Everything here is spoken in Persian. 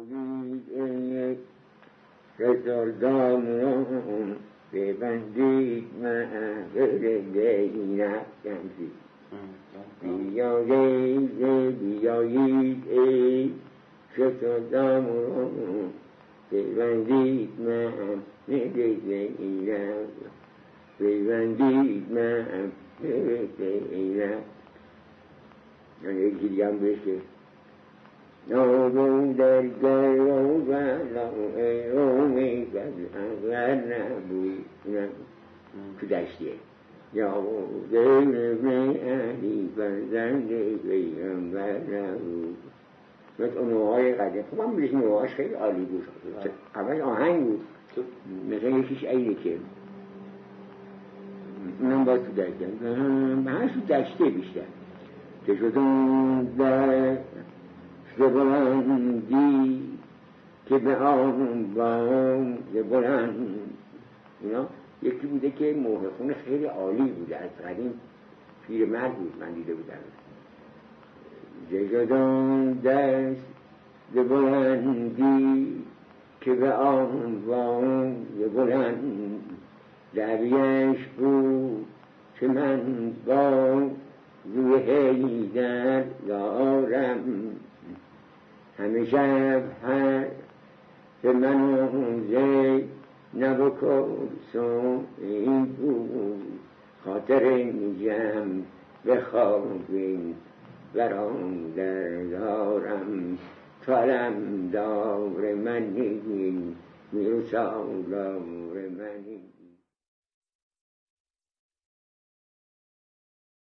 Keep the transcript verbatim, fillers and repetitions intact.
آیین رسالدامون ببندید محفل دینک جمزی بیایید بیایید ای رسالدامون ببندید محفل دینک ببندید محفل دینک. یکی دیگه هم بشه نابو در گرو و لوه رومی بد اگر نبودم تو دشتیه یا دیرمی علی فرزند پیغمبر نبود. مثل اون نوعای قدیم خب هم بلیش نوعاش خیلی عالی بود. اول آهنگ بود مثلا یکیش اینه که اونم باید تو دشتیه همش تو دشتیه بیشتر که شدون در بلندی که به آن بام بلند اینا یکی بوده که موه خونه خیلی عالی بوده از قدیم پیر مرد بود من دیده بودم جگدان دست بلندی که به آن بام بلند دریش بود که من با روی حیدر دارم همه شب هر به من زی نبکرسون این بود خاطر میجم به خوابین برام در دارم تالم دار منی میرو سالار منی.